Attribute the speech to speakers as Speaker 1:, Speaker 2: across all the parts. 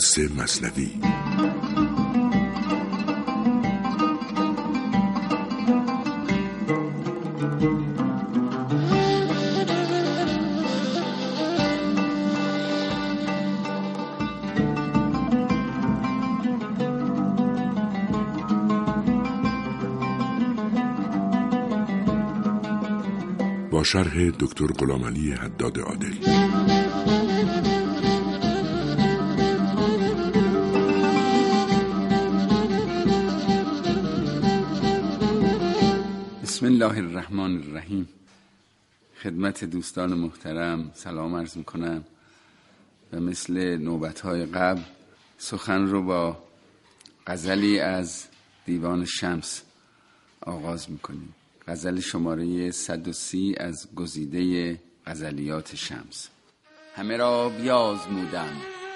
Speaker 1: قصه مثنوی. با شرح دکتر غلامعلی حداد عادل.
Speaker 2: بسم الله الرحمن الرحیم. خدمت دوستان محترم سلام عرض میکنم و مثل نوبت‌های قبل سخن رو با غزلی از دیوان شمس آغاز میکنیم. غزل شماره 130 از گزیده غزلیات شمس. همه را بیازمودم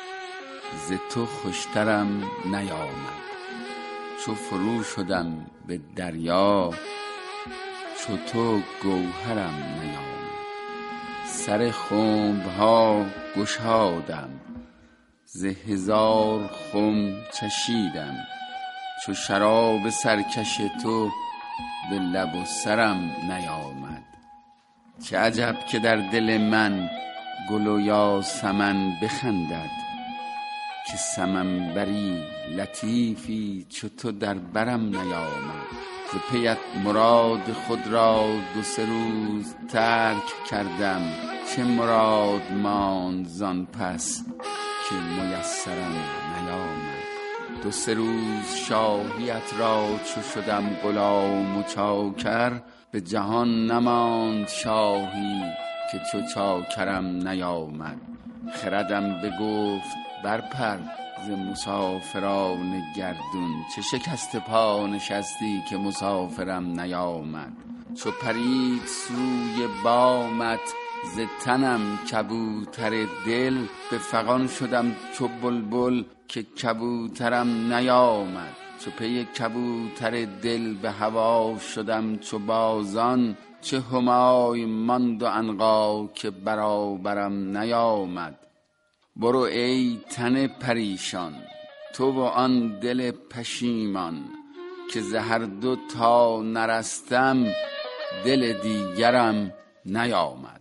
Speaker 2: ز تو خوشترم نیامد، چو فرو شدم به دریا چو تو گوهرم نیامد. سر خنبها گشادم ز هزار خم چشیدم، چو شراب سرکش تو به لب و سرم نیامد. چه عجب که در دل من گل و یاسمن بخندد، که سمن بری لطیفی چو تو در برم نیامد. ز پیت مراد خود را 2-3 روز ترک کردم، چه مراد ماند زان پس که میسرم نیامد. 2-3 روز شاهیت را چو شدم غلام و چاکر، به جهان نماند شاهی که چو چاکرم نیامد. خردم بگفت برپر ز مسافران گردون، چه شکست پا نشستی که مسافرم نیامد. چو پرید سوی بامت ز تنم کبوتر دل، به فغان شدم چو بلبل که کبوترم نیامد. چو پی کبوتر دل به هوا شدم چو بازان، چه همای ماند و عنقا که برابرم نیامد. برو ای تن پریشان تو و آن دل پشیمان، که ز هر دو تا نرستم دل دیگرم نیامد.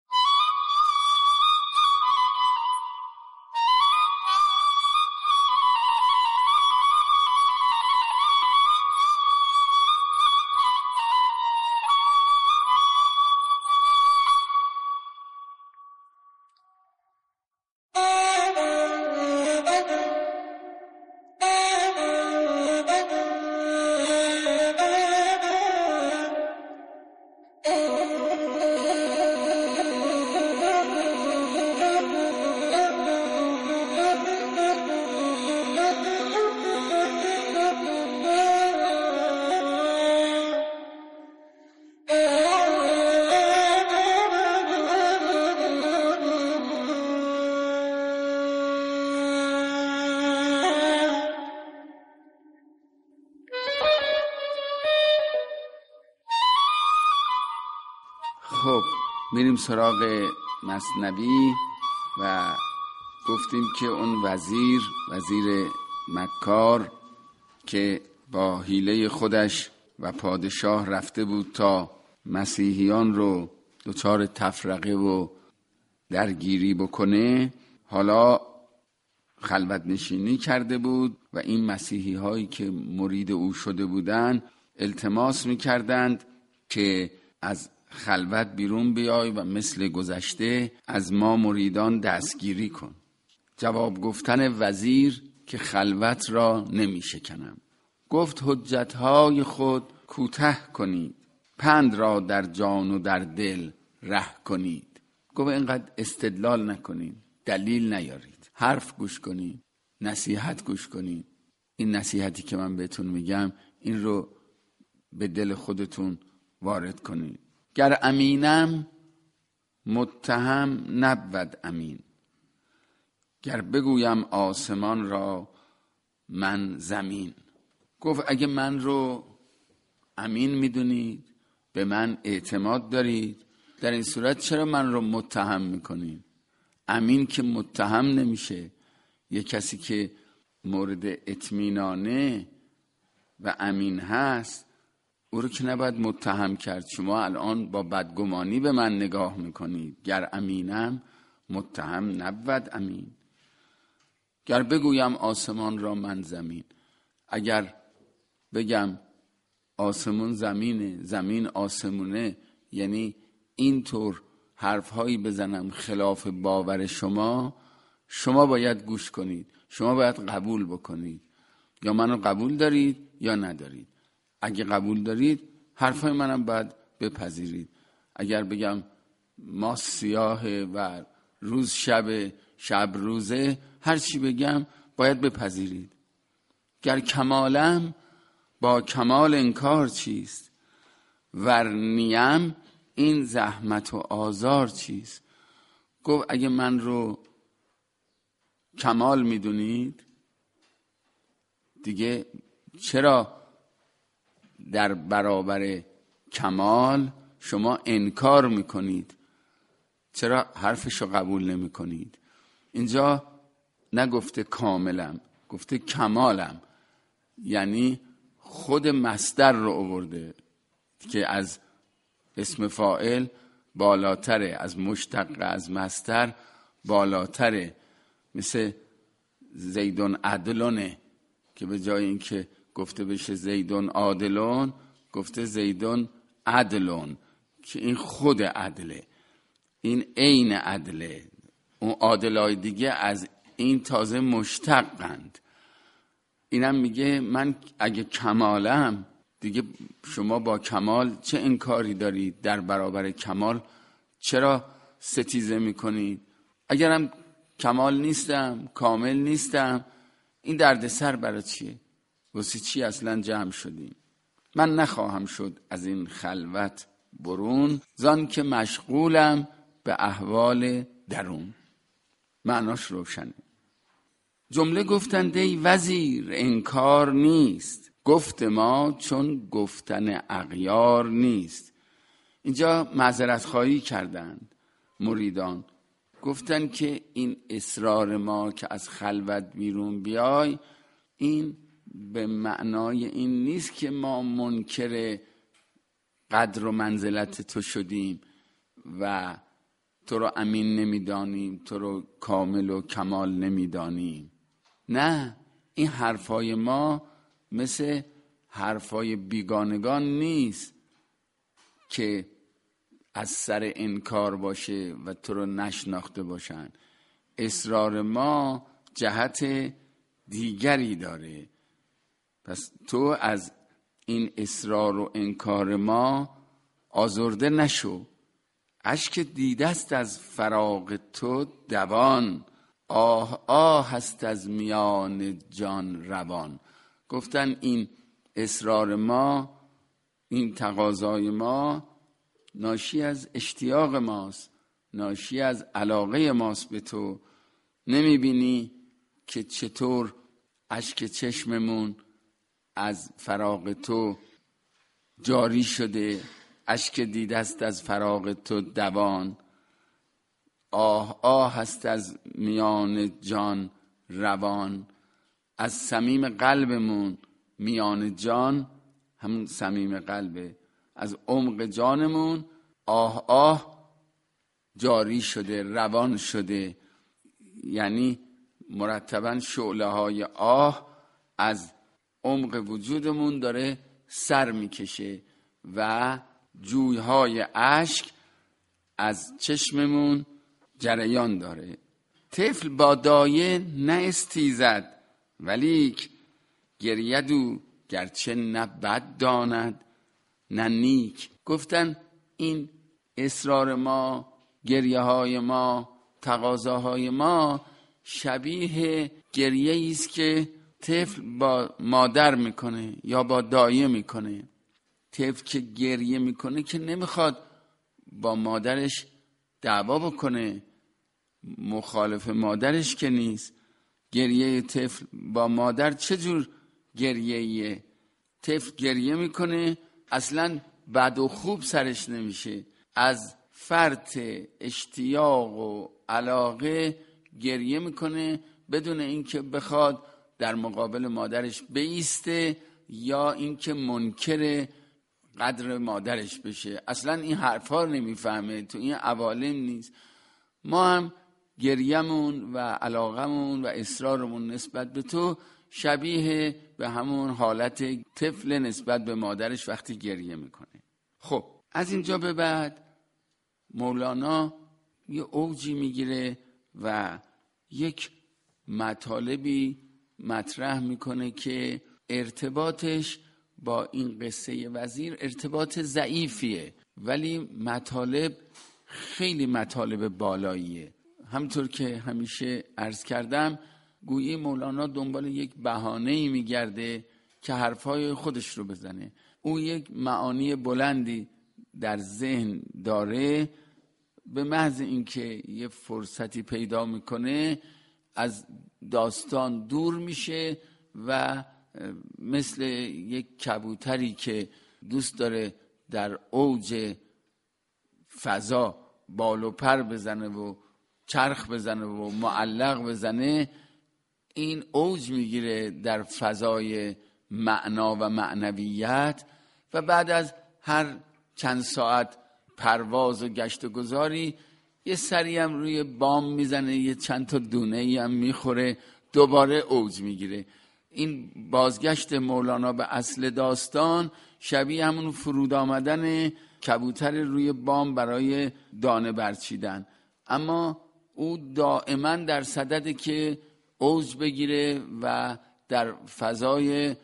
Speaker 2: خب میریم سراغ مثنوی و گفتیم که اون وزیر مکار که با حیله خودش و پادشاه رفته بود تا مسیحیان رو دچار تفرقه و درگیری بکنه، حالا خلوت نشینی کرده بود و این مسیحی هایی که مرید او شده بودند التماس میکردند که از خلوت بیرون بیای و مثل گذشته از ما مریدان دستگیری کن. جواب گفتن وزیر که خلوت را نمی شکنم. گفت حجتهای خود کوته کنید، پند را در جان و در دل ره کنید. گفت اینقدر استدلال نکنید، دلیل نیارید، حرف گوش کنید، نصیحت گوش کنید. این نصیحتی که من بهتون میگم این رو به دل خودتون وارد کنید. گر امینم متهم نبود امین، گر بگویم آسمان را من زمین. گفت اگه من رو امین میدونید، به من اعتماد دارید، در این صورت چرا من رو متهم میکنید؟ امین که متهم نمیشه، یه کسی که مورد اطمینانه و امین هست او رو که نباید متهم کرد. شما الان با بدگمانی به من نگاه میکنید، گر امینم متهم نبود امین. گر بگویم آسمان را من زمین، اگر بگم آسمون زمینه، زمین آسمونه، یعنی اینطور حرفهایی بزنم خلاف باور شما باید گوش کنید، شما باید قبول بکنید. یا منو قبول دارید یا ندارید. اگه قبول دارید حرفای منم باید بپذیرید. اگر بگم ما سیاهه و روز شبه، شب روزه، هر چی بگم باید بپذیرید. گر کمالم با کمال انکار چیست، ور نیم این زحمت و آزار چیست. گفت اگه من رو کمال میدونید دیگه چرا در برابر کمال شما انکار میکنید؟ چرا حرفشو قبول نمیکنید؟ اینجا نگفته کاملم، گفته کمالم، یعنی خود مصدر رو آورده که از اسم فاعل بالاتره، از مشتق از مصدر بالاتره. مثل زیدون عدلونه که به جای اینکه گفته بشه زیدون عادلون گفته زیدون عدلون، که این خود عدله، این عین عدله. اون عادلای دیگه از این تازه مشتقند. اینم میگه من اگه کمالم دیگه شما با کمال چه انکاری دارید؟ در برابر کمال چرا ستیزه میکنید؟ اگرم کمال نیستم، کامل نیستم، این دردسر برای چیه؟ واسه چی اصلا جمع شدیم؟ من نخواهم شد از این خلوت برون، زان که مشغولم به احوال درون. معناش روشنه. جمله گفتند ای وزیر انکار نیست، گفت ما چون گفتن اغیار نیست. اینجا معذرت خواهی کردند مریدان، گفتن که این اصرار ما که از خلوت بیرون بیای، این به معنای این نیست که ما منکر قدر و منزلت تو شدیم و تو رو امین نمیدانیم، تو رو کامل و کمال نمیدانیم. نه، این حرفای ما مثل حرفای بیگانگان نیست که از سر انکار باشه و تو رو نشناخته باشن. اصرار ما جهت دیگری داره. پس تو از این اصرار و انکار ما آزرده نشو. اشک دیده است از فراق تو دوان، آه آه هست از میان جان روان. گفتن این اصرار ما، این تقاضای ما ناشی از اشتیاق ماست، ناشی از علاقه ماست به تو. نمیبینی که چطور اشک چشممون از فراق تو جاری شده؟ اشک دیده است از فراق تو دوان، آه آه هست از میان جان روان. از صمیم قلبمون، میان جان همون صمیم قلبه، از عمق جانمون آه آه جاری شده، روان شده. یعنی مرتباً شعله های آه از عمق وجودمون داره سر میکشه و جویهای اشک از چشممون جریان داره. طفل با دایه نه استیزد، ولیک گریدو گرچه نه بد داند نه نیک. گفتن این اصرار ما، گریه های ما، تقاضاهای ما شبیه گریه است که طفل با مادر میکنه یا با دایه میکنه. طفل که گریه میکنه که نمیخواد با مادرش دعوا بکنه، مخالف مادرش که نیست. گریه طفل با مادر چجور گریه‌ایه؟ طفل گریه میکنه اصلا بد و خوب سرش نمیشه، از فرط اشتیاق و علاقه گریه میکنه بدون اینکه بخواد در مقابل مادرش بایسته یا اینکه منکر قدر مادرش بشه. اصلا این حرفا رو نمیفهمه، تو این عوالم نیست. ما هم گریمون و علاقمون و اصرارمون نسبت به تو شبیه به همون حالت طفل نسبت به مادرش وقتی گریه میکنه. خب از اینجا به بعد مولانا یه اوجی میگیره و یک مطالبی مطرح میکنه که ارتباطش با این قصه وزیر ارتباط ضعیفیه، ولی مطالب خیلی مطالب بالاییه. همطور که همیشه عرض کردم گویی مولانا دنبال یک بهانه‌ای میگرده که حرفای خودش رو بزنه. او یک معانی بلندی در ذهن داره، به محض اینکه یه فرصتی پیدا میکنه از داستان دور میشه و مثل یک کبوتری که دوست داره در اوج فضا بال و پر بزنه و چرخ بزنه و معلق بزنه، این اوج میگیره در فضای معنا و معنویت و بعد از هر چند ساعت پرواز و گشت و گذاری یه سری هم روی بام میزنه، یه چند تا دونه‌ای هم میخوره، دوباره اوج میگیره. این بازگشت مولانا به اصل داستان شبیه همون فرود آمدن کبوتر روی بام برای دانه برچیدن، اما او دائما در صدده که اوج بگیره و در فضای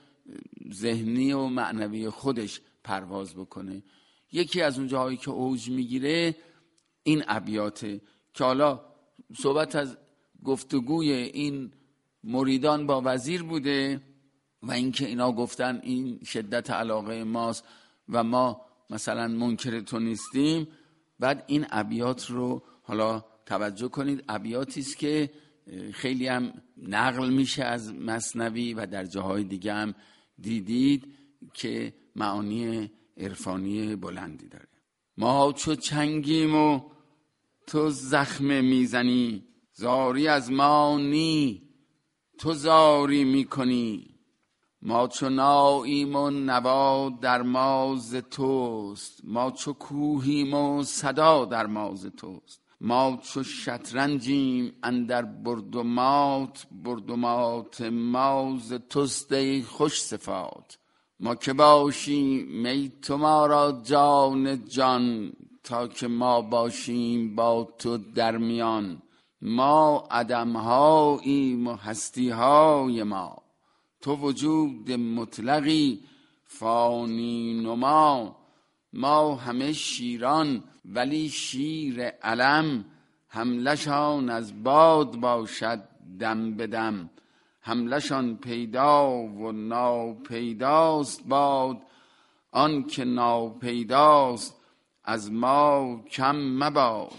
Speaker 2: ذهنی و معنوی خودش پرواز بکنه. یکی از اون جاهایی که اوج میگیره این ابیاته که حالا صحبت از گفتگوی این مریدان با وزیر بوده و اینکه اینا گفتن این شدت علاقه ماست و ما مثلا منکر تو نیستیم. بعد این ابیات رو حالا توجه کنید، ابیاتی است که خیلی هم نقل میشه از مثنوی و در جاهای دیگه هم دیدید که معانی عرفانی بلندی داره. ما چو چنگیم و تو زخم میزنی، زاری از ما نی تو زاری میکنی. ما چو ناییم و نوا در ما ز توست، ما چو کوهیم و صدا در ما ز توست. ما چو شطرنجیم اندر برد و مات، برد و مات ما ز توست ای خوش صفات. ما که باشیم می تو ما را جان جان، تا که ما باشیم با تو در میان. ما عدم‌هاییم و هستی‌های ما، تو وجود مطلقی فانی نما. ما همه شیران ولی شیر علم، حملشان از باد باشد دم به دم. حملشان پیدا و ناپیداست باد، آن که ناپیداست از ما کم مباد.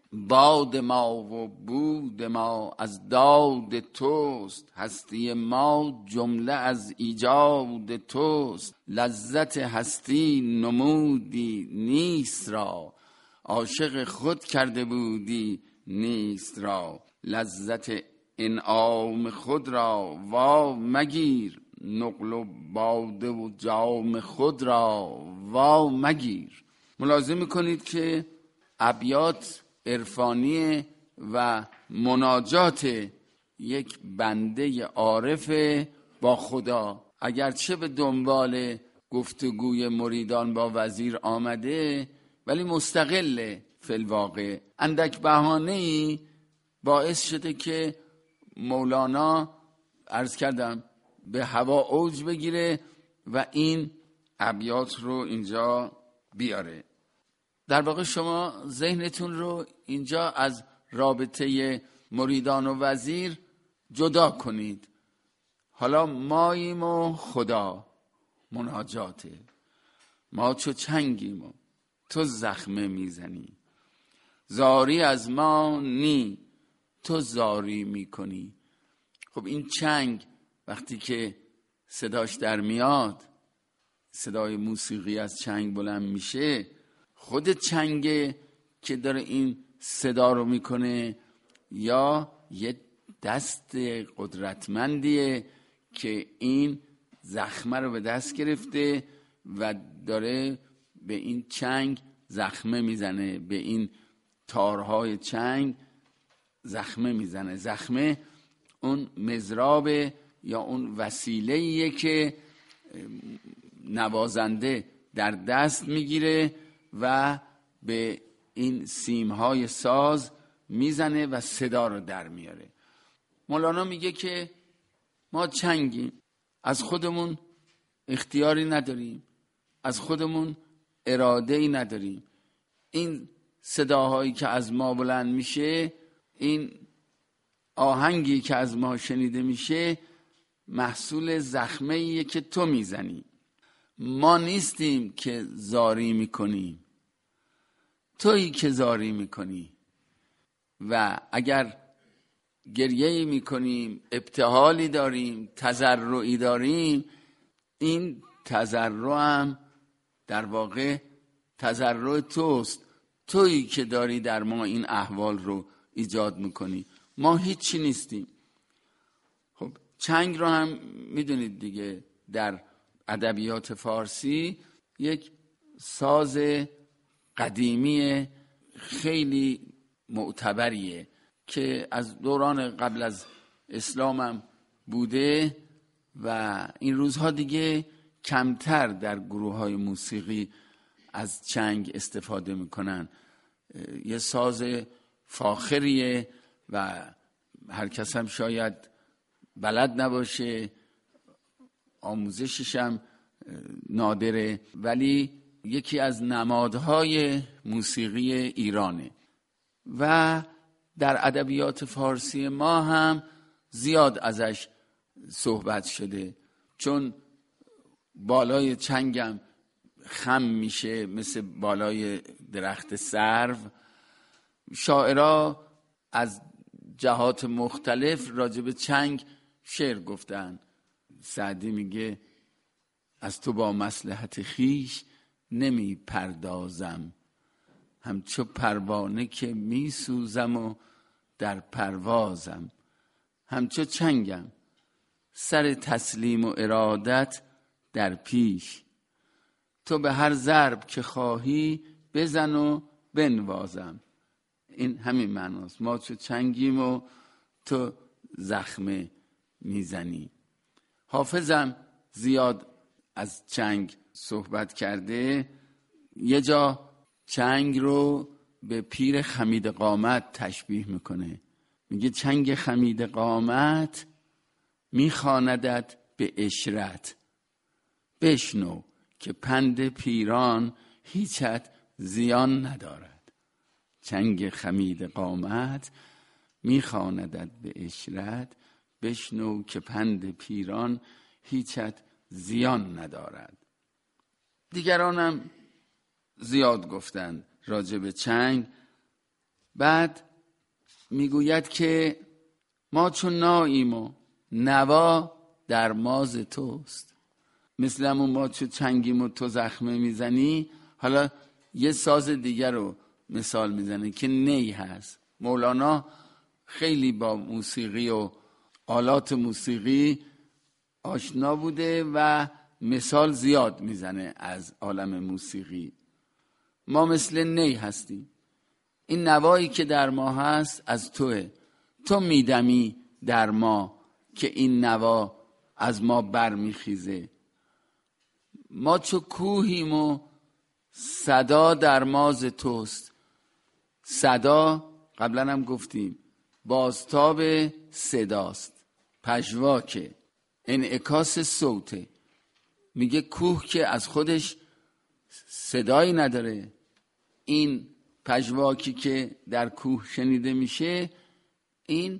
Speaker 2: باد ما و بود ما از داد توست، هستی ما جمله از ایجاد توست. لذت هستی نمودی نیست را، عاشق خود کرده بودی نیست را. لذت انعام خود را وا مگیر، نقل و باده و جام خود را وا مگیر. ملاحظه میکنید که ابیات عرفانی و مناجات یک بنده عارف با خدا، اگرچه به دنبال گفتگوی مریدان با وزیر آمده ولی مستقله. فی الواقع اندک بهانه‌ای باعث شده که مولانا عرض کردم به هوا اوج بگیره و این ابیات رو اینجا بیاره. در واقع شما ذهنتون رو اینجا از رابطه مریدان و وزیر جدا کنید. حالا ماییم و خدا مناجاته. ما چو چنگیم و تو زخمه میزنی، زاری از ما نی تو زاری میکنی. خب این چنگ وقتی که صداش در میاد، صدای موسیقی از چنگ بلند میشه، خود چنگه که داره این صدا رو میکنه یا یه دست قدرتمندیه که این زخمه رو به دست گرفته و داره به این چنگ زخمه میزنه، به این تارهای چنگ زخمه میزنه. زخمه اون مضراب یا اون وسیله‌ایه که نوازنده در دست میگیره و به این سیمهای ساز میزنه و صدا رو در میاره. مولانا میگه که ما چنگیم، از خودمون اختیاری نداریم، از خودمون اراده‌ای نداریم. این صداهایی که از ما بلند میشه، این آهنگی که از ما شنیده میشه، محصول زخمه‌ایه که تو میزنی. ما نیستیم که زاری میکنیم، تویی که زاری میکنی. و اگر گریه‌ای میکنیم، ابتهالی داریم، تضرعی داریم، این تضرع هم در واقع تضرع توست، تویی که داری در ما این احوال رو ایجاد میکنی. ما هیچی نیستیم. خب چنگ رو هم میدونید دیگه، در ادبیات فارسی یک ساز قدیمی خیلی معتبریه که از دوران قبل از اسلام هم بوده و این روزها دیگه کمتر در گروه‌های موسیقی از چنگ استفاده میکنن. یه ساز فاخریه و هر کس هم شاید بلد نباشه، آموزشش هم نادره، ولی یکی از نمادهای موسیقی ایرانه و در ادبیات فارسی ما هم زیاد ازش صحبت شده، چون بالای چنگم خم میشه مثل بالای درخت سرو. شاعرها از جهات مختلف راجع به چنگ شعر گفتن. سعدی میگه از تو با مصلحت خیش نمی پردازم، همچو پروانه که می سوزم و در پروازم، همچو چنگم سر تسلیم و ارادت در پیش، تو به هر ضرب که خواهی بزن و بنوازم. این همین معناست، ما چو چنگیم و تو زخمه میزنی. حافظم زیاد از چنگ صحبت کرده. یه جا چنگ رو به پیر خمید قامت تشبیه میکنه، میگه چنگ خمید قامت میخواندت به اشرت، بشنو که پند پیران هیچت زیان ندارد. چنگ خمید قامت میخواندت به اشرت، بشنو که پند پیران هیچت زیان ندارد. دیگرانم زیاد گفتند راجع به چنگ. بعد میگوید که ما چون ناییم و نوا در ماز توست. مثل همون ما چون چنگیم و تو زخمه میزنی، حالا یه ساز دیگر رو مثال میزنه که نی هست. مولانا خیلی با موسیقی و آلات موسیقی آشنا بوده و مثال زیاد میزنه از عالم موسیقی. ما مثل نی هستیم، این نوایی که در ما هست از توه، تو میدمی در ما که این نوا از ما برمیخیزه. ما چو کوهیم و صدا در ماز توست. صدا قبلا هم گفتیم بازتاب صداست، پژواکه، انعکاس صوته. میگه کوه که از خودش صدایی نداره، این پژواکی که در کوه شنیده میشه این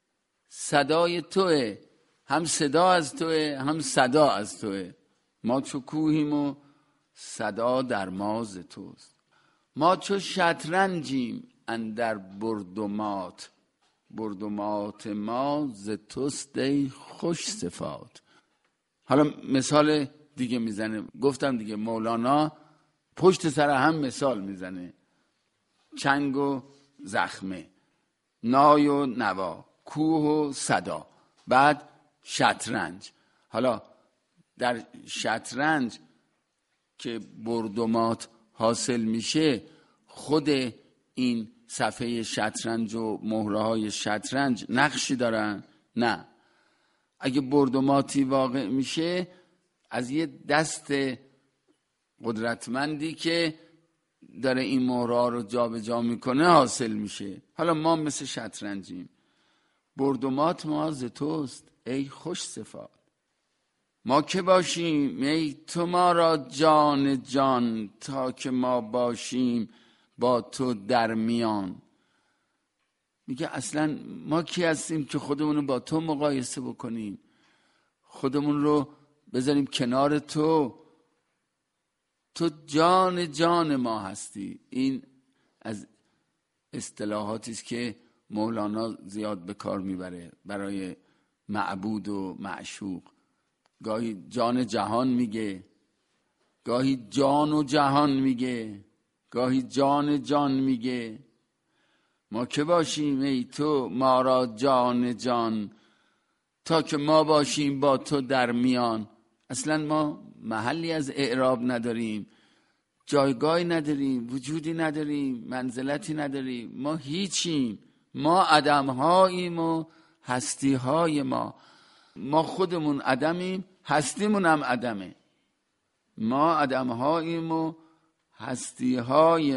Speaker 2: صدای توه، هم صدا از توه هم صدا از توه. ما چو کوهیم و صدا در ماز توست. ما چو شطرنجیم اندر برد و مات، برد و مات ما ز توست ای خوش صفات. حالا مثال دیگه میزنه، گفتم دیگه مولانا پشت سر هم مثال میزنه، چنگ و زخمه، نای و نوا. کوه و صدا، بعد شطرنج. حالا در شطرنج که برد و مات حاصل میشه، خود این صفحه شطرنج و مهره‌های شطرنج نقشی دارن؟ نه. اگه برد و ماتی واقع میشه از یه دست قدرتمندی که داره این مهرها رو جابجا میکنه حاصل میشه. حالا ما مثل شطرنجیم، برد و مات ما ز توست ای خوش صفات. ما که باشیم ای تو ما را جان جان، تا که ما باشیم با تو در میان. میگه اصلا ما کی هستیم که خودمون رو با تو مقایسه بکنیم، خودمون رو بذاریم کنار تو. تو جان جان ما هستی. این از اصطلاحاتی است که مولانا زیاد به کار میبره برای معبود و معشوق. گاهی جان جهان میگه، گاهی جان و جهان میگه، گاهی جان جان میگه. ما که باشیم ای تو ما را جان جان، تا که ما باشیم با تو در میان. اصلا ما محلی از اعراب نداریم، جایگاهی نداریم، وجودی نداریم، منزلتی نداریم. ما هیچیم، ما عدم‌هاییم و هستی‌های ما خودمون عدمیم، هستیمون هم عدمه. ما عدم‌هاییم و هستی‌های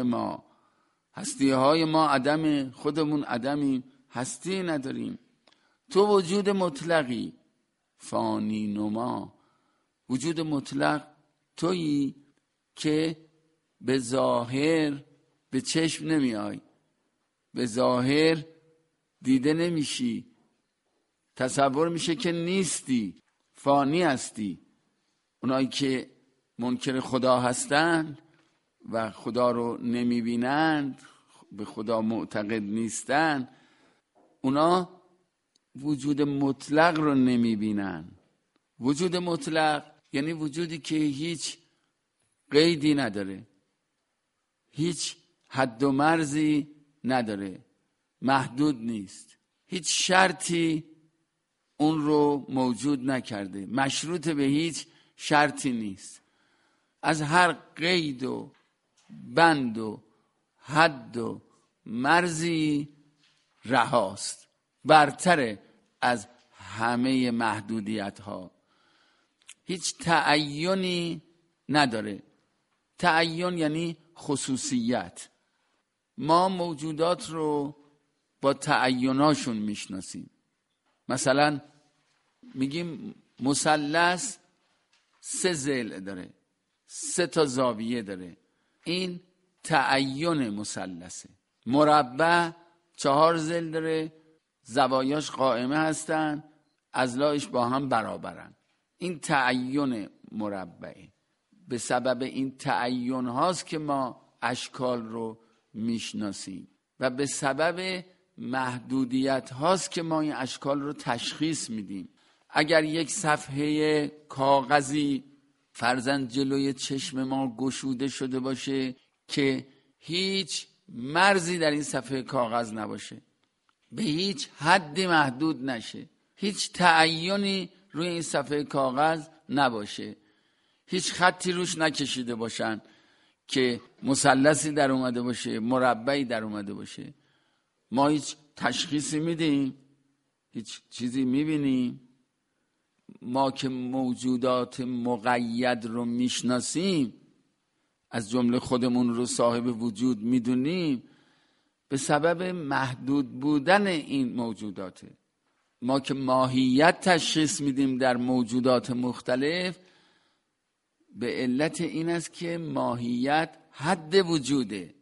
Speaker 2: ما عدمه، خودمون عدمیم، هستی نداریم. تو وجود مطلقی فانی نما، وجود مطلق تویی که به ظاهر به چشم نمیای، به ظاهر دیده نمیشی، تصور میشه که نیستی، فانی هستی. اونایی که منکر خدا هستند و خدا رو نمیبینند، به خدا معتقد نیستند، اونا وجود مطلق رو نمیبینن. وجود مطلق یعنی وجودی که هیچ قیدی نداره، هیچ حد و مرزی نداره، محدود نیست، هیچ شرطی اون رو موجود نکرده، مشروط به هیچ شرطی نیست، از هر قید و بند و حد و مرزی رهاست، برتر از همه محدودیت ها. هیچ تعینی نداره. تعین یعنی خصوصیت. ما موجودات رو با تعیناشون میشناسیم. مثلا میگیم مثلث 3 ضلع داره، 3 تا زاویه داره، این تعین مثلثه. مربع 4 ضلع داره، زوایاش قائمه هستن، اضلاعش با هم برابرن. این تعین مربعه. به سبب این تعین هاست که ما اشکال رو میشناسیم و به سبب محدودیت هاست که ما این اشکال رو تشخیص میدیم. اگر یک صفحه کاغذی فرضاً جلوی چشم ما گشوده شده باشه که هیچ مرزی در این صفحه کاغذ نباشه، به هیچ حدی محدود نشه، هیچ تعینی روی این صفحه کاغذ نباشه، هیچ خطی روش نکشیده باشن که مثلثی در اومده باشه، مربعی در اومده باشه، ما هیچ تشخیصی میدیم؟ هیچ چیزی میبینیم؟ ما که موجودات مقید رو میشناسیم، از جمله خودمون رو صاحب وجود میدونیم، به سبب محدود بودن این موجوداته. ما که ماهیت تشخیص میدیم در موجودات مختلف، به علت این است که ماهیت حد وجوده.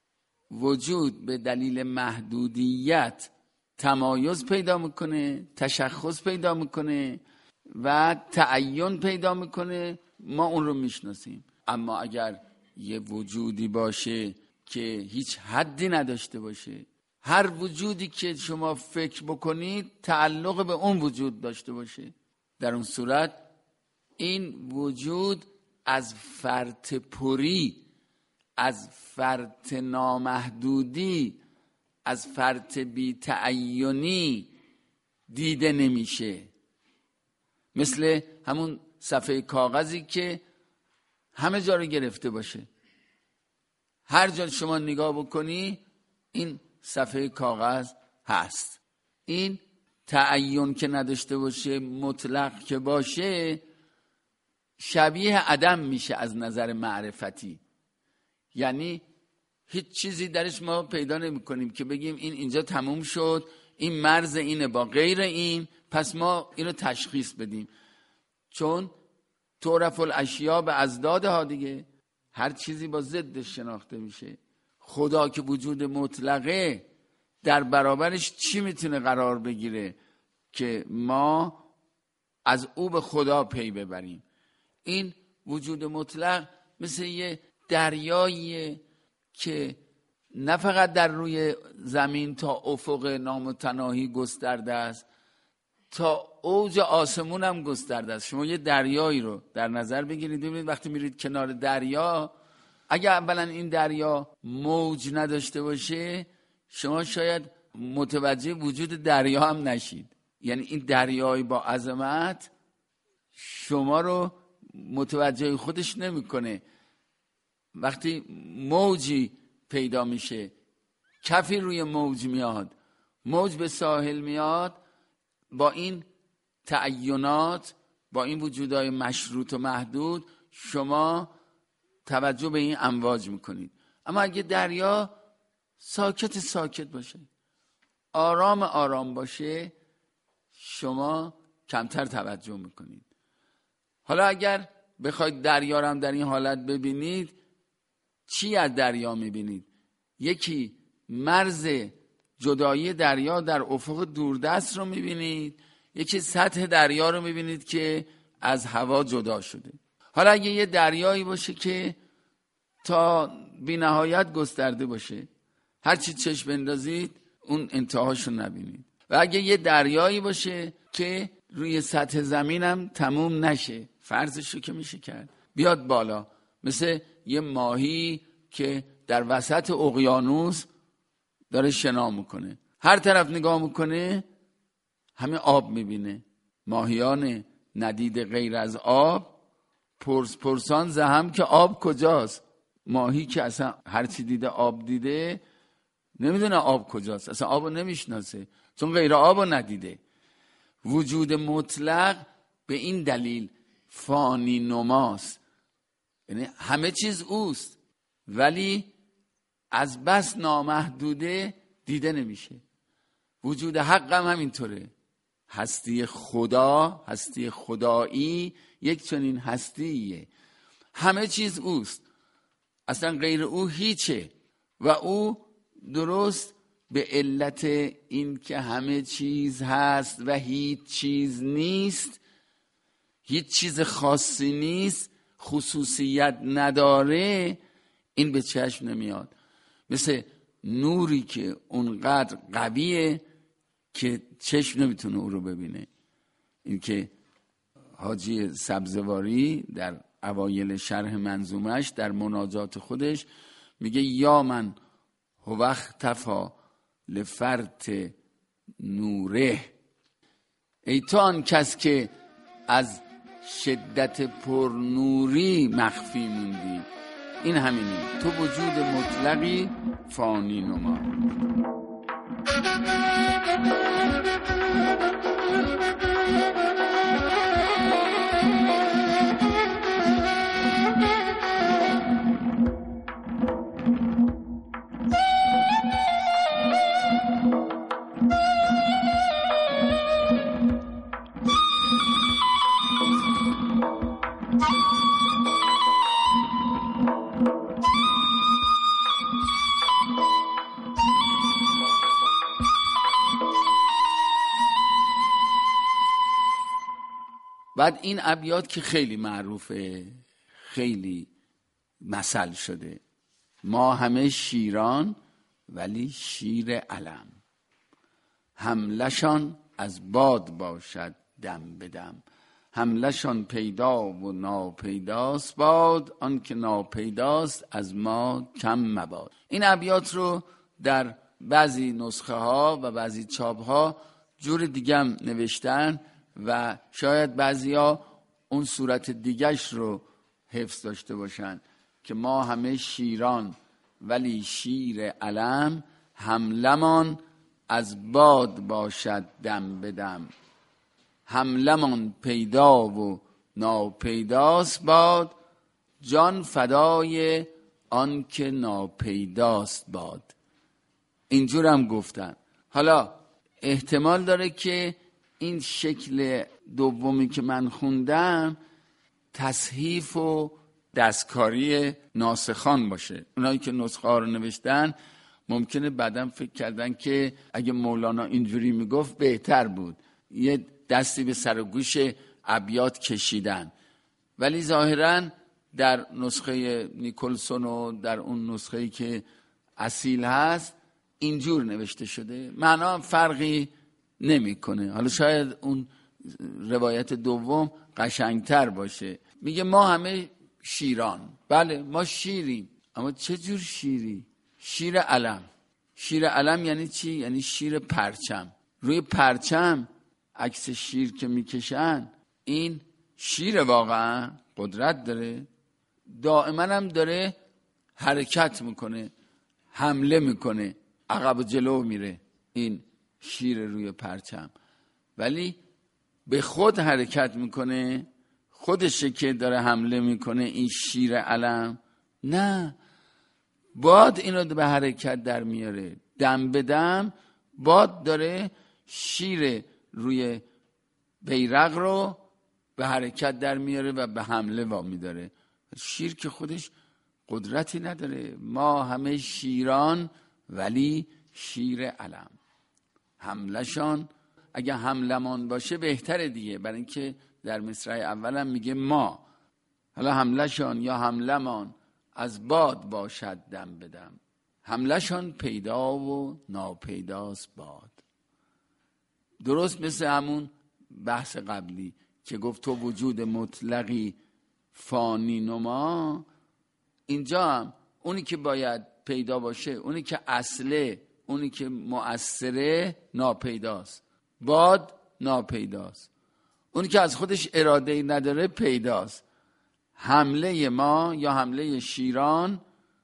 Speaker 2: وجود به دلیل محدودیت تمایز پیدا میکنه، تشخص پیدا میکنه و تعین پیدا میکنه، ما اون رو میشناسیم. اما اگر یه وجودی باشه که هیچ حدی نداشته باشه، هر وجودی که شما فکر بکنید تعلق به اون وجود داشته باشه، در اون صورت این وجود از فرط پری، از فرط نامحدودی، از فرط بی تعینی دیده نمیشه. مثل همون صفحه کاغذی که همه جا رو گرفته باشه، هر جا شما نگاه بکنی این صفحه کاغذ هست. این تعین که نداشته باشه، مطلق که باشه، شبیه عدم میشه از نظر معرفتی. یعنی هیچ چیزی درش ما پیدا نمی کنیم که بگیم این اینجا تموم شد، این مرز اینه با غیر این، پس ما اینو تشخیص بدیم. چون تعرف الاشیاء به ازدادها دیگه، هر چیزی با ضدش شناخته میشه. خدا که وجود مطلقه، در برابرش چی میتونه قرار بگیره که ما از او به خدا پی ببریم؟ این وجود مطلق مثل یه دریاییه که نه فقط در روی زمین تا افق نامتناهی گسترده است، تا اوج آسمون هم گسترده است. شما یه دریایی رو در نظر بگیرید، ببینید وقتی میرید کنار دریا، اگه اولا این دریا موج نداشته باشه، شما شاید متوجه وجود دریا هم نشید. یعنی این دریای با عظمت شما رو متوجه خودش نمیکنه. وقتی موجی پیدا میشه، کفی روی موج میاد، موج به ساحل میاد، با این تعینات، با این وجودهای مشروط و محدود، شما توجه به این امواج میکنید. اما اگه دریا ساکت باشه، آرام باشه، شما کمتر توجه میکنید. حالا اگر بخواید دریا رو هم در این حالت ببینید، چی از دریا میبینید؟ یکی مرز جدایی دریا در افق دوردست رو میبینید، یکی سطح دریا رو میبینید که از هوا جدا شده. حالا اگه یه دریایی باشه که تا بی نهایت گسترده باشه، هر چی چشم بندازید اون انتهاشو نبینید. و اگه یه دریایی باشه که روی سطح زمین هم تموم نشه، فرضشو که میشه کرد بیاد بالا، مثل یه ماهی که در وسط اقیانوس داره شنا میکنه، هر طرف نگاه میکنه همه آب میبینه. ماهیان ندیده غیر از آب، پرسان زهم که آب کجاست. ماهی که اصلا هرچی دیده آب دیده، نمیدونه آب کجاست، اصلا آبو نمیشناسه، چون غیر آبو ندیده. وجود مطلق به این دلیل فانی نماست، یعنی همه چیز اوست، ولی از بس نامحدوده دیده نمیشه. وجود حق هم همینطوره. هستی خدا، هستی خدایی یک چنین هستیه، همه چیز اوست، اصلا غیر او هیچه. و او درست به علت این که همه چیز هست و هیچ چیز نیست، هیچ چیز خاصی نیست، خصوصیت نداره، این به چشم نمیاد. مثل نوری که اونقدر قویه که چشم نمیتونه او رو ببینه. این که حاجی سبزواری در اوایل شرح منظومش در مناجات خودش میگه یا من هو اختفی لفرط نوره، ای تو آن کس که از شدت پرنوری مخفی موندی. این همینه، تو وجود مطلقی فانی نما. بعد این ابیات که خیلی معروفه، خیلی مثل شده، ما همه شیران ولی شیر علم، حملشان از باد باشد دم به دم، حملشان پیدا و ناپیداست باد، آن که ناپیداست از ما کم مباد. این ابیات رو در بعضی نسخه ها و بعضی چاپ ها جور دیگه هم نوشتن و شاید بعضیا اون صورت دیگهش رو حفظ داشته باشن که ما همه شیران ولی شیر علم، حملمان از باد باشد دم به دم. حملمان پیدا و ناپیداست باد، جان فدای آن که ناپیداست باد. اینجور هم گفتن. حالا احتمال داره که این شکل دومی که من خوندم تصحیف و دستکاری ناسخان باشه. اونایی که نسخه ها رو نوشتن ممکنه بعدم فکر کردن که اگه مولانا اینجوری میگفت بهتر بود، یه دستی به سر و گوش ابیات کشیدن. ولی ظاهراً در نسخه نیکلسون و در اون نسخه‌ای که اصیل هست اینجور نوشته شده، معنا فرقی نمیکنه. حالا شاید اون روایت دوم قشنگتر باشه. میگه ما همه شیران. بله ما شیریم، اما چه جور شیری؟ شیر علم. شیر علم یعنی چی؟ یعنی شیر پرچم. روی پرچم عکس شیر که میکشن، این شیر واقعا قدرت داره، دائما هم داره حرکت میکنه، حمله میکنه، عقب و جلو میره این شیر روی پرچم، ولی به خود حرکت میکنه، خودشه که داره حمله میکنه این شیر علم؟ نه، باد اینو به حرکت در میاره. دم به دم باد داره شیر روی بیرق رو به حرکت در میاره و به حمله وامی داره. شیر که خودش قدرتی نداره. ما همه شیران ولی شیر علم. حملشان اگه حملمان باشه بهتره دیگه، برای اینکه در مصرع اولم میگه ما. حالا حملشان یا حملمان از باد باشد دم بدم. حملشان پیدا و ناپیداست باد. درست مثل همون بحث قبلی که گفت تو وجود مطلقی فانی نما، اینجا هم اونی که باید پیدا باشه، اونی که اصله، اونی که مؤثره ناپیداست. باد ناپیداست. اونی که از خودش اراده‌ای نداره پیداست. حمله ما یا حمله شیران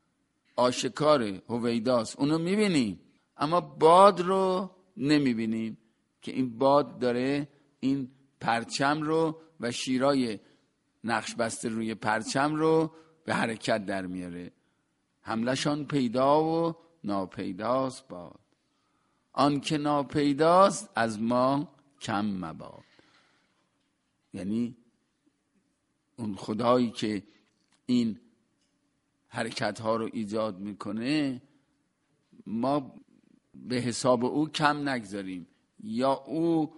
Speaker 2: آشکاره، هویداست، اونو میبینیم، اما باد رو نمیبینیم که این باد داره این پرچم رو و شیرای نقش بسته روی پرچم رو به حرکت در میاره. حملشان پیدا و ناپیداست باد، آن که ناپیداست از ما کم مباد. یعنی اون خدایی که این حرکت ها رو ایجاد میکنه ما به حساب او کم نگذاریم یا او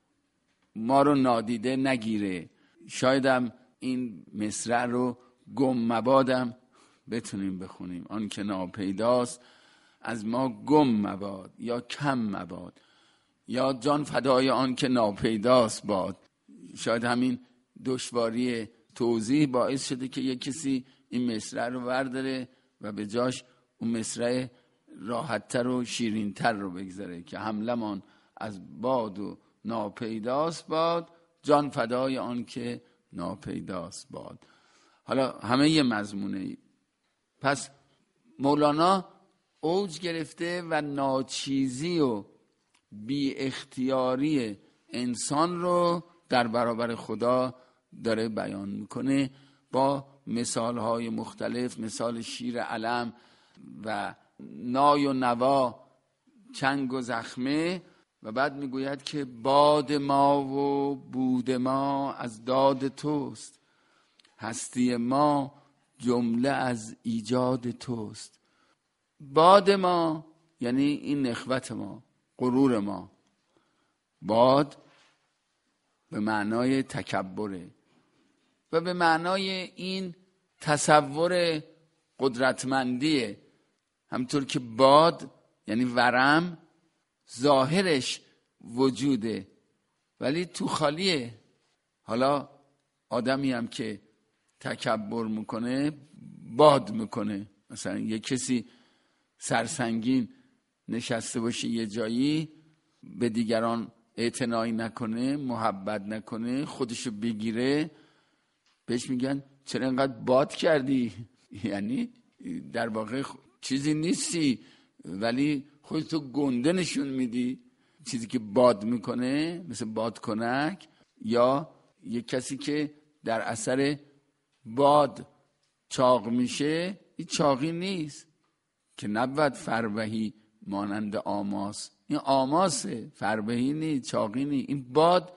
Speaker 2: ما رو نادیده نگیره. شایدم این مصرع رو گم مبادم بتونیم بخونیم. آن که ناپیداست از ما گم مباد یا کم مباد، یا جان فدای آن که ناپیداست باد. شاید همین دشواری توضیح باعث شده که یک کسی این مصرع رو ورداره و به جاش اون مصرع راحت‌تر و شیرین‌تر رو بگذاره که حملمان از باد و ناپیداست باد، جان فدای آن که ناپیداست باد. حالا همه یه مضمونه. پس مولانا اوج گرفته و ناچیزی و بی اختیاری انسان رو در برابر خدا داره بیان میکنه با مثالهای مختلف، مثال شیر علم و نای و نوا، چنگ و زخمه، و بعد میگوید که باد ما و بود ما از داد توست، هستی ما جمله از ایجاد توست. باد ما یعنی این نخوت ما، غرور ما. باد به معنای تکبره و به معنای این تصور قدرتمندیه. همطور که باد یعنی ورم ظاهرش وجوده ولی تو خالیه. حالا آدمی هم که تکبر میکنه باد میکنه. مثلا یه کسی سرسنگین نشسته باشه یه جایی، به دیگران اعتنایی نکنه، محبت نکنه، خودشو بگیره، بهش میگن چرا اینقدر باد کردی؟ یعنی در واقع چیزی نیستی ولی خودتو گنده نشون میدی. چیزی که باد میکنه مثل بادکنک یا یک کسی که در اثر باد چاق میشه، این چاقی نیست که نبود فربهی مانند آماس. این آماسه، فربهی نیست، چاقی نیست. این باد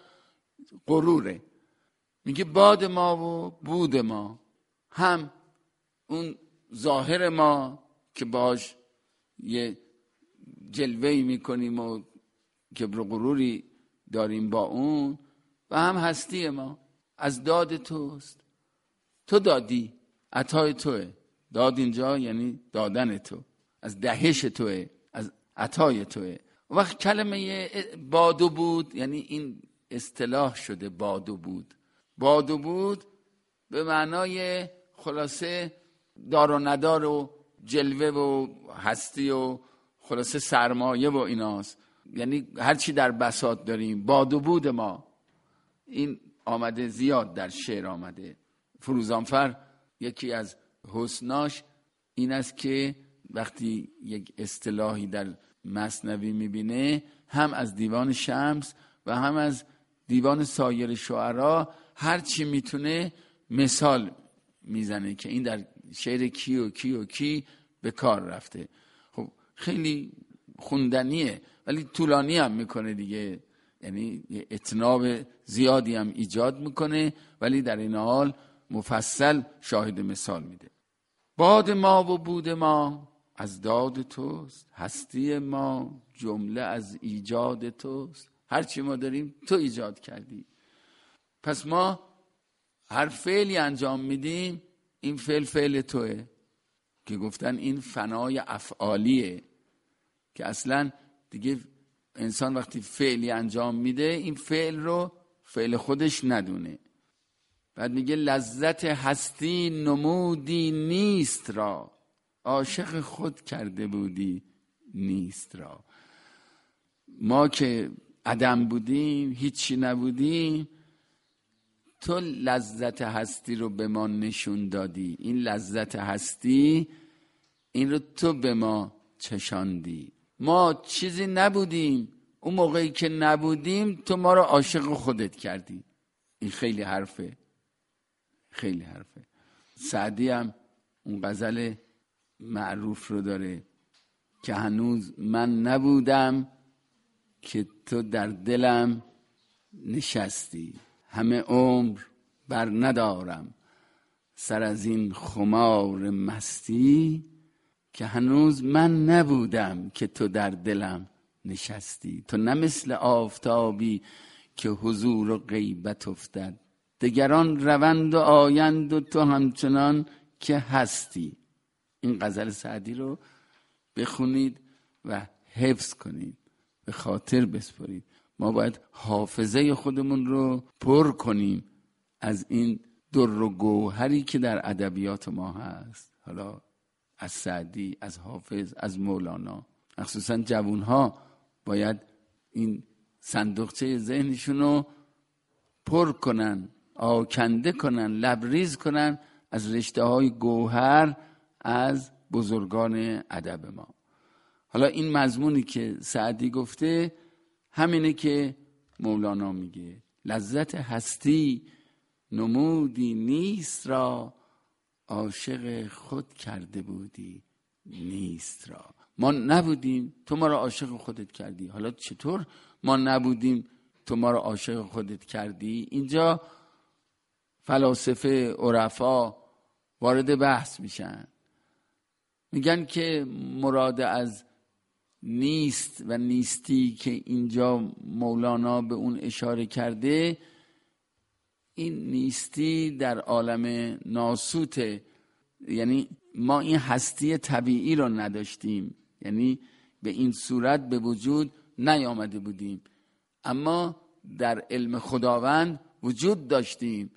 Speaker 2: غروره. میگه باد ما و بود ما، هم اون ظاهر ما که باش یه جلوه‌ای میکنیم و کبر و غروری داریم با اون، و هم هستی ما از داد توست. تو دادی، عطای توه. داد اینجا یعنی دادن تو، از دهش توه، از عطای توه. وقت کلمه باد و بود یعنی این اصطلاح شده باد و بود. باد و بود به معنای خلاصه دار و ندار و جلوه و هستی و خلاصه سرمایه و ایناست. یعنی هرچی در بساط داریم باد و بود ما. این آمده زیاد در شعر آمده. فروزانفر یکی از حسناش این است که وقتی یک اصطلاحی در مثنوی میبینه، هم از دیوان شمس و هم از دیوان سایر شعرا هر چی میتونه مثال میزنه که این در شعر کی و کی و کی به کار رفته. خب خیلی خوندنیه ولی طولانی هم میکنه دیگه، یعنی اتناب زیادی هم ایجاد میکنه ولی در این حال مفصل شاهد مثال میده. باد ما و بود ما از داد توست، هستی ما جمله از ایجاد توست. هرچی ما داریم تو ایجاد کردی. پس ما هر فعلی انجام میدیم این فعل توه، که گفتن این فنای افعالیه، که اصلا دیگه انسان وقتی فعلی انجام میده این فعل رو فعل خودش ندونه. بعد میگه لذت هستی نمودی نیست را، عاشق خود کرده بودی نیست را. ما که عدم بودیم، هیچی نبودیم، تو لذت هستی رو به ما نشون دادی. این لذت هستی این رو تو به ما چشاندی. ما چیزی نبودیم، اون موقعی که نبودیم تو ما رو عاشق خودت کردی. این خیلی حرفه، خیلی حرفه. سعدی هم اون غزل معروف رو داره که هنوز من نبودم که تو در دلم نشستی، همه عمر بر ندارم سر از این خمار مستی، که هنوز من نبودم که تو در دلم نشستی. تو نه مثل آفتابی که حضور و غیبت افتد، دگران روند و آیند و تو همچنان که هستی. این غزل سعدی رو بخونید و حفظ کنید، به خاطر بسپارید. ما باید حافظه خودمون رو پر کنیم از این در و گوهری که در ادبیات ما هست، حالا از سعدی، از حافظ، از مولانا. خصوصا جوانها باید این صندوقچه ذهنشون رو پر کنن، آکنده کنن، لبریز کنن از رشته های گوهر از بزرگان ادب ما. حالا این مضمونی که سعدی گفته همینه که مولانا میگه. لذت هستی نمودی نیست را، عاشق خود کرده بودی نیست را. ما نبودیم تو ما را عاشق خودت کردی. حالا چطور ما نبودیم تو ما را عاشق خودت کردی؟ اینجا فلاسفه عرفا وارد بحث میشن، میگن که مراد از نیست و نیستی که اینجا مولانا به اون اشاره کرده، این نیستی در عالم ناسوته. یعنی ما این هستی طبیعی رو نداشتیم، یعنی به این صورت به وجود نیامده بودیم، اما در علم خداوند وجود داشتیم.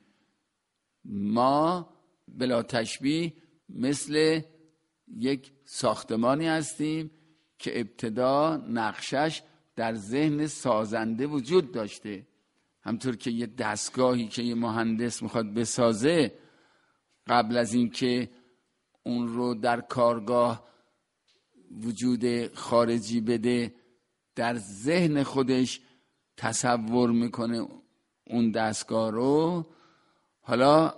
Speaker 2: ما بلا تشبیه مثل یک ساختمانی هستیم که ابتدا نقشش در ذهن سازنده وجود داشته. همطور که یه دستگاهی که یه مهندس میخواد بسازه، قبل از اینکه اون رو در کارگاه وجود خارجی بده، در ذهن خودش تصور میکنه اون دستگاه رو. حالا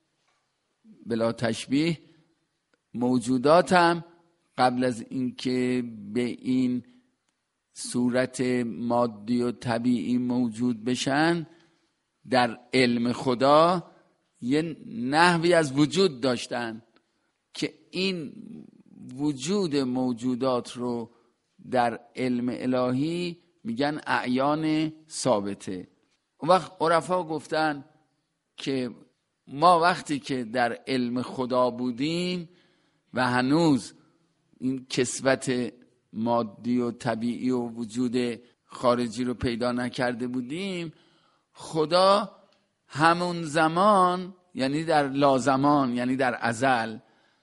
Speaker 2: بلا تشبیه موجودات هم قبل از اینکه به این صورت مادی و طبیعی موجود بشن، در علم خدا یه نحوی از وجود داشتن که این وجود موجودات رو در علم الهی میگن اعیان ثابته. اون وقت عرفا گفتن که ما وقتی که در علم خدا بودیم و هنوز این کسوت مادی و طبیعی و وجود خارجی رو پیدا نکرده بودیم، خدا همون زمان، یعنی در لازمان، یعنی در ازل،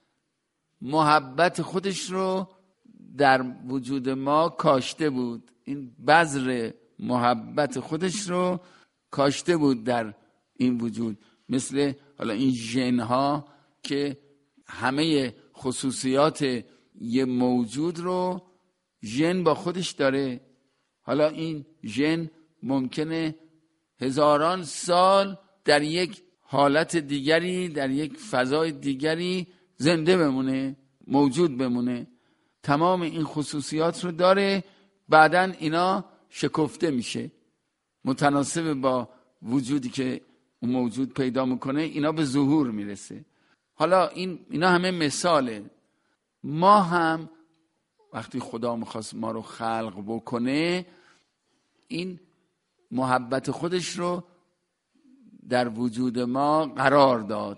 Speaker 2: محبت خودش رو در وجود ما کاشته بود. این بذر محبت خودش رو کاشته بود در این وجود. مثل حالا این ژن ها که همه خصوصیات یه موجود رو ژن با خودش داره. حالا این ژن ممکنه هزاران سال در یک حالت دیگری، در یک فضای دیگری زنده بمونه، موجود بمونه. تمام این خصوصیات رو داره. بعدن اینا شکفته میشه، متناسب با وجودی که اون موجود پیدا میکنه اینا به ظهور میرسه. حالا اینا همه مثاله. ما هم وقتی خدا میخواست ما رو خلق بکنه، این محبت خودش رو در وجود ما قرار داد.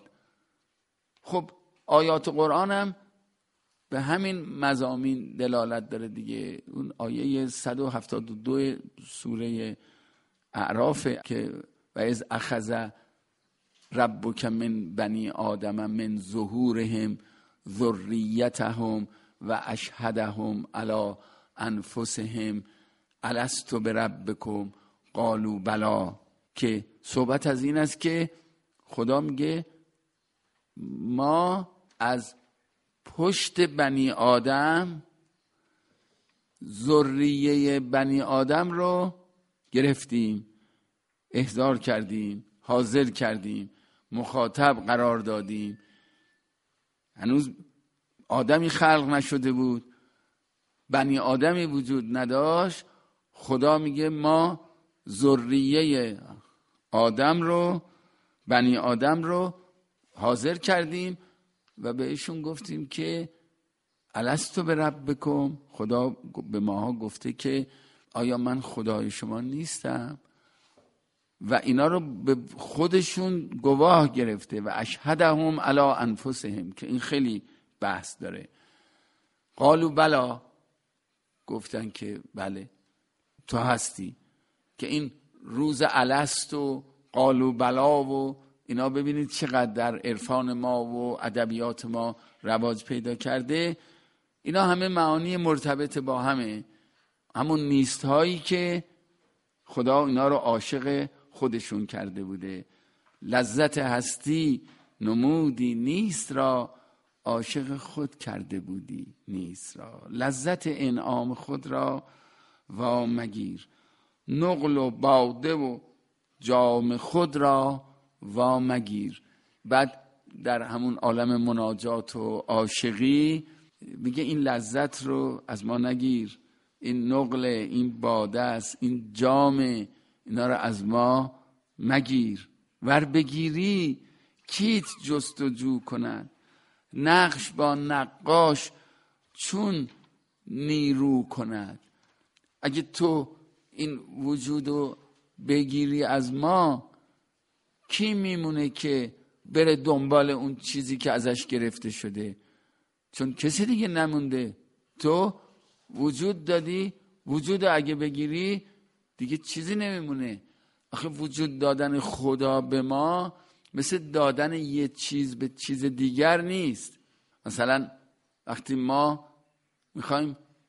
Speaker 2: خب آیات قرآن هم به همین مضامین دلالت داره دیگه. اون آیه 172 سوره اعراف که و اذ اخذ ربک من بنی آدم من ظهورهم ذریتهم و اشهدهم علی انفسهم الست بربکم قالوا بلا، که صحبت از این است که خدا میگه ما از پشت بنی آدم ذریه بنی آدم رو گرفتیم، احضار کردیم، حاضر کردیم، مخاطب قرار دادیم. هنوز آدمی خلق نشده بود، بنی آدمی وجود نداشت. خدا میگه ما ذریه آدم رو، بنی آدم رو حاضر کردیم و بهشون گفتیم که الستو بربکم. خدا به ماها گفته که آیا من خدای شما نیستم؟ و اینا رو به خودشون گواه گرفته. و اشهدهم علی انفسهم، که این خیلی بحث داره. قالوا بلا، گفتن که بله تو هستی. که این روز الست و قالوا بلا و اینا ببینید چقدر در عرفان ما و ادبیات ما رواج پیدا کرده. اینا همه معانی مرتبط با همون نیست هایی که خدا اینا رو عاشق خودشون کرده بوده. لذت هستی نمودی نیست را، عاشق خود کرده بودی نیست را. لذت انعام خود را وا مگیر، نقل و باده و جام خود را وا مگیر. بعد در همون عالم مناجات و عاشقی میگه این لذت رو از ما نگیر، این نقل، این باده است، این جام، اینا رو از ما مگیر. ور بگیری کیت جستجو کند، نقش با نقاش چون نیرو کند. اگه تو این وجودو بگیری از ما، کی میمونه که بره دنبال اون چیزی که ازش گرفته شده؟ چون کسی دیگه نمونده. تو وجود دادی، وجود اگه بگیری دیگه چیزی نمیمونه. آخه وجود دادن خدا به ما مثل دادن یه چیز به چیز دیگر نیست. مثلا وقتی ما میخوایم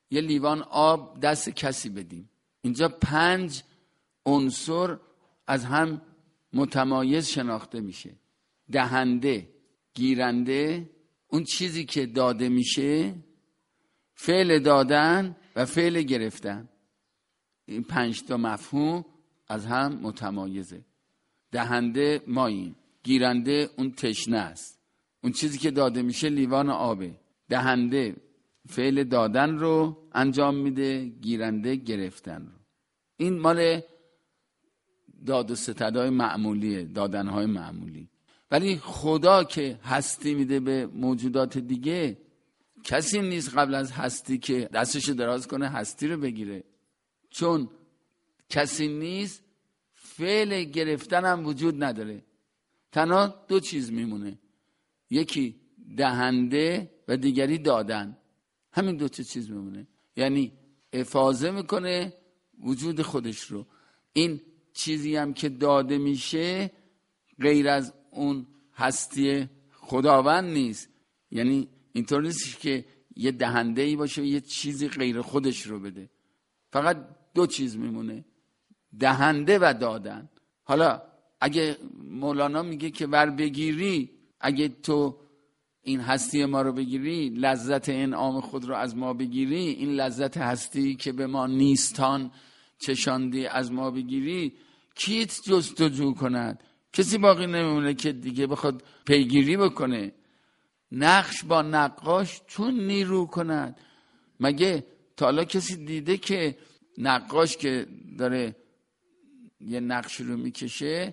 Speaker 2: یه لیوان آب دست کسی بدیم. اینجا 5 عنصر از هم متمایز شناخته میشه. دهنده، گیرنده، اون چیزی که داده میشه، فعل دادن و فعل گرفتن. این 5 تا مفهوم از هم متمایزه. دهنده ماییم، گیرنده اون تشنه است، اون چیزی که داده میشه لیوان آبه. دهنده فعل دادن رو انجام میده، گیرنده گرفتن رو. این مال داد و ستدهای معمولیه، دادنهای معمولی. ولی خدا که هستی میده به موجودات دیگه، کسی نیست قبل از هستی که دستشو دراز کنه هستی رو بگیره. چون کسی نیست، فعل گرفتن هم وجود نداره. تنها 2 چیز میمونه، یکی دهنده و دیگری دادن. همین 2 چیز میمونه. یعنی افاضه میکنه وجود خودش رو. این چیزی هم که داده میشه غیر از اون هستی خداوند نیست. یعنی اینطور نیست که یه دهنده ای باشه و یه چیزی غیر خودش رو بده. فقط 2 چیز میمونه، دهنده و دادن. حالا اگه مولانا میگه که ور بگیری، اگه تو این هستی ما رو بگیری، لذت انعام خود رو از ما بگیری، این لذت هستی که به ما نیستان چشاندی از ما بگیری، کیت جستجو کند؟ کسی باقی نمیمونه که دیگه بخواد پیگیری بکنه. نقش با نقاش چون نیرو کند. مگه تا حالا کسی دیده که نقاش که داره یه نقش رو میکشه،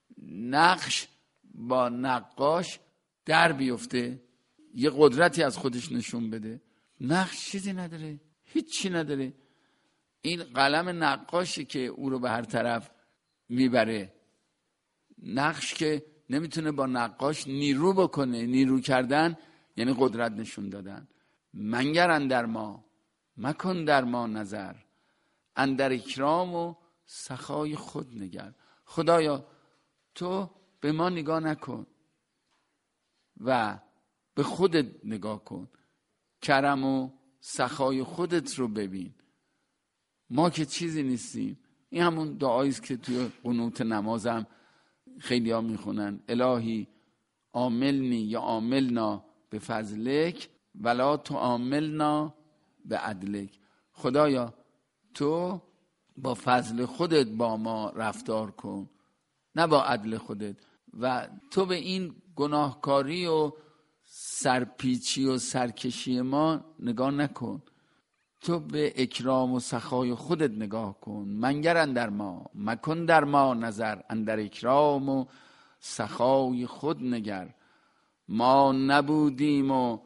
Speaker 2: نقش با نقاش در بیفته، یه قدرتی از خودش نشون بده؟ نقش چیزی نداره، هیچی نداره. این قلم نقاشی که او رو به هر طرف میبره. نقش که نمیتونه با نقاش نیرو بکنه. نیرو کردن یعنی قدرت نشون دادن. منگر اندر ما، مکن در ما نظر، اندر اکرام و سخای خود نگر. خدایا تو به ما نگاه نکن و به خودت نگاه کن، کرم و سخای خودت رو ببین. ما که چیزی نیستیم. این همون دعایی است که توی قنوت نمازم خیلی ها میخونن: الهی عاملنی یا عاملنا به فضلک ولا تو عاملنا به عدلک. خدایا تو با فضل خودت با ما رفتار کن، نه با عدل خودت. و تو به این گناهکاری و سرپیچی و سرکشی ما نگاه نکن، تو به اکرام و سخای خودت نگاه کن. منگر اندر ما، مکن در ما نظر، اندر اکرام و سخای خود نگر. ما نبودیم و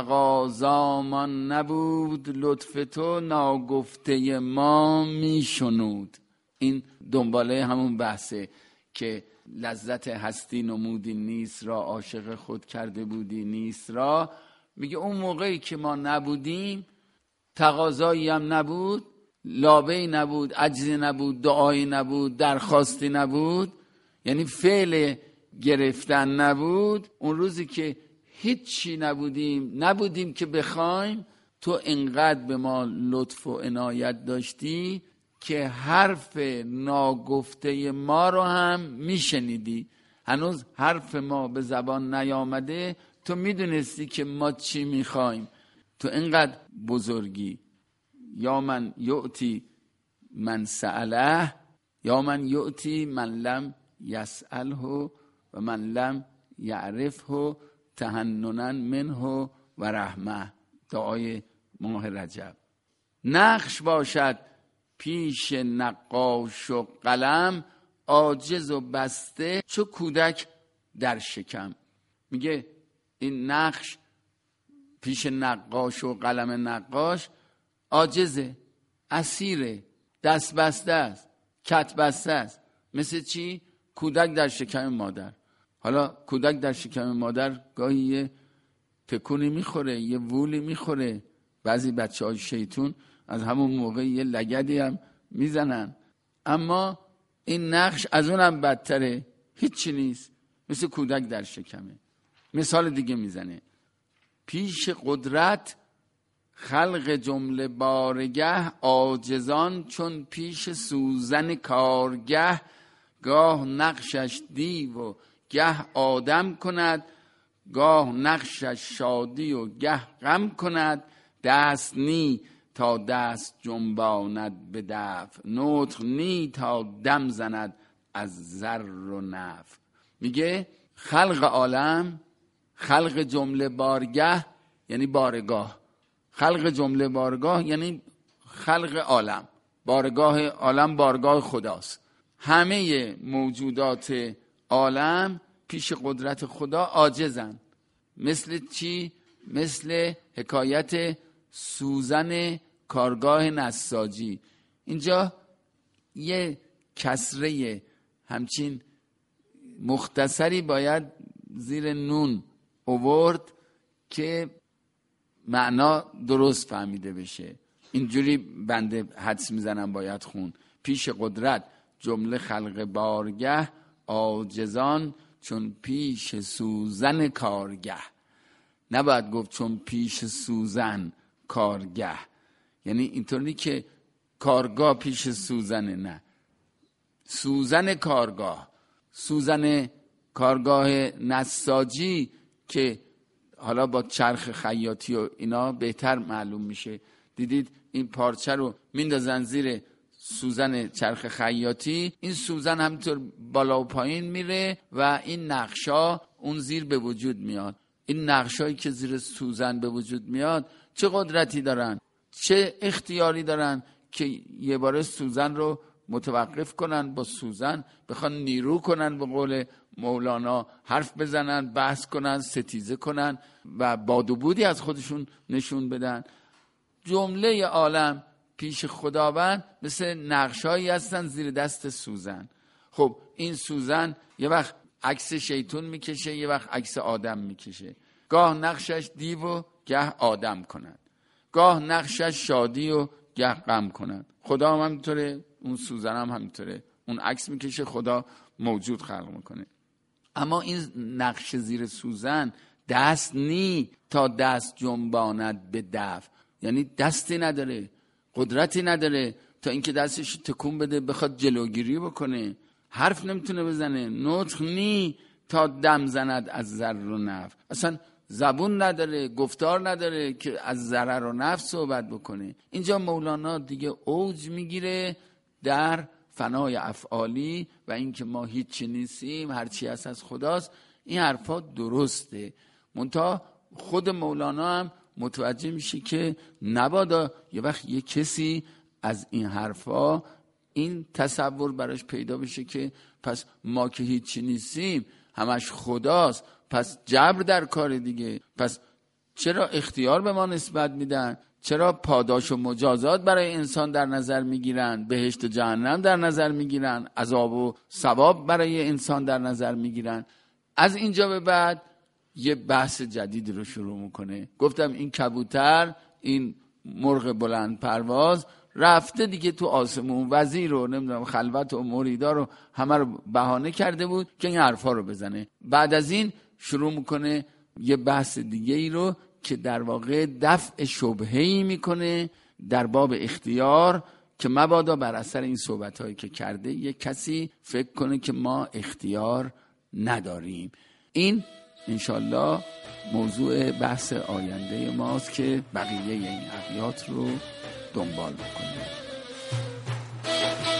Speaker 2: تقاضامان نبود، لطف تو ناگفته ما میشنود. این دنباله همون بحثه که لذت هستی نمودی نیست را، عاشق خود کرده بودی نیست را. میگه اون موقعی که ما نبودیم، تقاضایی هم نبود، لابه‌ای نبود، عجزی نبود، دعایی نبود، درخواستی نبود، یعنی فعل گرفتن نبود. اون روزی که هیچی نبودیم که بخوایم، تو انقدر به ما لطف و عنایت داشتی که حرف ناگفته ما رو هم میشنیدی. هنوز حرف ما به زبان نیامده، تو میدونستی که ما چی میخوایم. تو انقدر بزرگی. یا من یعطی من سأله، یا من یعطی من لم یسأله و من لم یعرفه تحننا منه و رحمه. دعای ماه رجب. نقش باشد پیش نقاش و قلم، عاجز و بسته چو کودک در شکم. میگه این نقش پیش نقاش و قلم نقاش عاجزه، اسیره، دست بسته است، کت بسته است. مثل چی؟ کودک در شکم مادر. حالا کودک در شکم مادر گاهی یه تکونی میخوره، یه وولی میخوره. بعضی بچه‌های شیطون از همون موقع یه لگدی هم میزنن. اما این نقش از اونم بدتره، هیچی نیست، مثل کودک در شکمه. مثال دیگه میزنه: پیش قدرت خلق جمله بارگه عاجزان چون پیش سوزن کارگه. گاه نقشش دیو و گه آدم کند، گاه نقشش شادی و گه غم کند. دست نی تا دست جنباند به دفع، نطق نی تا دم زند از زر و نفع. میگه خلق عالم، خلق جمله بارگه یعنی بارگاه، خلق جمله بارگاه یعنی خلق عالم. بارگاه عالم بارگاه خداست. همه موجودات عالم پیش قدرت خدا عاجزن. مثل چی؟ مثل حکایت سوزن کارگاه نساجی. اینجا یه کسره همچین مختصری باید زیر نون آورد که معنا درست فهمیده بشه. اینجوری بنده حدس میزنم باید خون. پیش قدرت جمله خلق بارگه عاجزان چون پیش سوزن کارگه. نباید گفت چون پیش سوزن کارگه، یعنی اینطوری که کارگاه پیش سوزنه، نه، سوزن کارگاه. سوزن کارگاه نساجی که حالا با چرخ خیاطی و اینا بهتر معلوم میشه. دیدید این پارچه رو میندازن زیر سوزن چرخ خیاطی، این سوزن همینطور بالا و پایین میره و این نقشا اون زیر به وجود میاد. این نقشایی که زیر سوزن به وجود میاد چه قدرتی دارن، چه اختیاری دارن که یه بار سوزن رو متوقف کنن، با سوزن بخوان نیرو کنن، به قول مولانا حرف بزنن، بحث کنن، ستیزه کنن و باد و بودی از خودشون نشون بدن. جمله عالم پیش خداوند مثل نقشایی هستن زیر دست سوزن. خب این سوزن یه وقت عکس شیطون میکشه، یه وقت عکس آدم میکشه. گاه نقشش دیو و گه آدم کند، گاه نقشش شادی و گه غم کند. خدا هم همینطوره، اون سوزن هم همینطوره، اون عکس میکشه، خدا موجود خلق میکنه. اما این نقش زیر سوزن دست نی تا دست جنباند به دفع، یعنی دستی نداره، قدرتی نداره تا اینکه دستش تکون بده بخواد جلوگیری بکنه. حرف نمیتونه بزنه. نطق نی تا دم زند از ضرر و نفع، اصلا زبون نداره، گفتار نداره که از ضرر و نفع صحبت بکنه. اینجا مولانا دیگه اوج میگیره در فنای افعالی و اینکه ما هیچی نیستیم، هرچی هست از خداست. این حرفا درسته، منتها خود مولانا هم متوجه میشه که نبادا یه وقت یه کسی از این حرفا این تصور براش پیدا بشه که پس ما که هیچی نیستیم، همش خداست، پس جبر در کار دیگه، پس چرا اختیار به ما نسبت میدن، چرا پاداش و مجازات برای انسان در نظر میگیرن، بهشت و جهنم در نظر میگیرن، عذاب و ثواب برای انسان در نظر میگیرن. از اینجا به بعد یه بحث جدید رو شروع میکنه. گفتم این کبوتر، این مرغ بلند پرواز رفته دیگه تو آسمون، وزیر رو نمیدونم خلوت و مریدا رو همه رو بهانه کرده بود که این حرفا رو بزنه. بعد از این شروع میکنه یه بحث دیگه ای رو که در واقع دفع شبهه‌ای میکنه در باب اختیار، که مبادا بر اثر این صحبت‌هایی که کرده یه کسی فکر کنه که ما اختیار نداریم. این انشالله موضوع بحث آینده ماست که بقیه این ابیات رو دنبال بکنیم.